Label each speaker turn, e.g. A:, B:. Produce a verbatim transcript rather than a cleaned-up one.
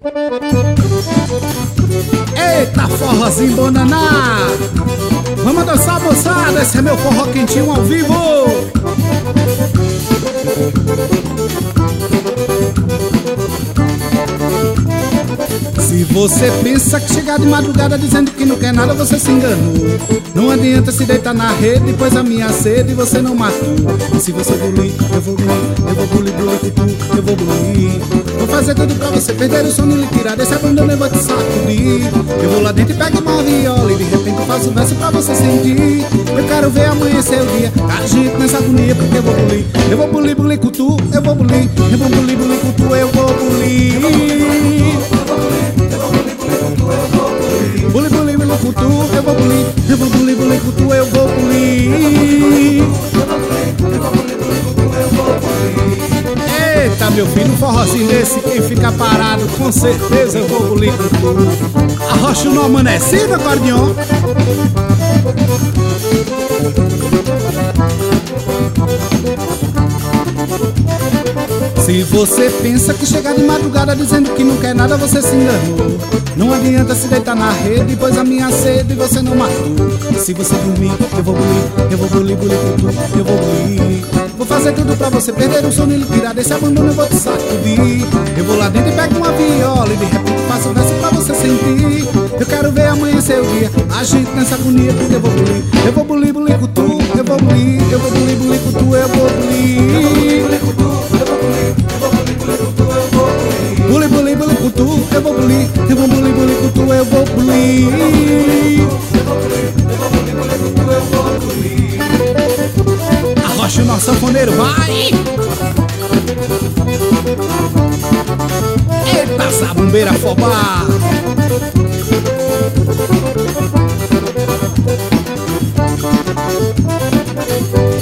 A: Eita, forrozinho bonaná! Vamos dançar, moçada, esse é meu forró quentinho ao vivo! Se você pensa que chegar de madrugada dizendo que não quer nada, você se enganou. Não adianta se deitar na rede, pois a minha sede você não matou. E se você bulir, eu vou bulir, eu vou bulir, bulir com tu, eu vou bulir. Vou fazer tudo pra você perder o sono e lhe tirar desse abandono, eu vou te sacudir. Eu vou lá dentro e pego uma viola e de repente eu faço verso pra você sentir. Eu quero ver amanhecer o dia, a gente nessa agonia, porque eu vou bulir. Eu vou bulir, bulir com tu, eu vou bulir. Eu vou bulir, bulir com tu, eu vou bulir. Buli, buli, buli com tu, eu vou bulir. Eu vou bulir, bulir com tu, eu vou bulir. Eita, meu filho, um forrozinho desse, quem fica parado, com certeza eu vou bulir com tu. Arrocha o nó amanhecido, acordeon. Se você pensa que chegar de madrugada dizendo que não quer nada, você se enganou. Não adianta se deitar na rede, pois a minha sede você não matou. Se você dormir, eu vou bulir, eu vou bulir, bulir com tu, eu vou bulir. Vou fazer tudo pra você perder o sono e lhe tirar desse abandono, eu vou te sacudir. Eu vou lá dentro e pego uma viola e de repente faço verso pra você sentir. Eu quero ver amanhecer o dia, a gente nessa agonia, porque eu vou bulir. Eu vou bulir, bulir com tu, eu vou bulir. Eu vou bulir, bulir com tu, eu vou bulir. Buli, buli, buli com tu, eu vou bulir. Eu vou bulir, bulir com tu, eu vou bulir. Arrocha o nosso sanfoneiro, vai! Eita, zabumbeira fobá!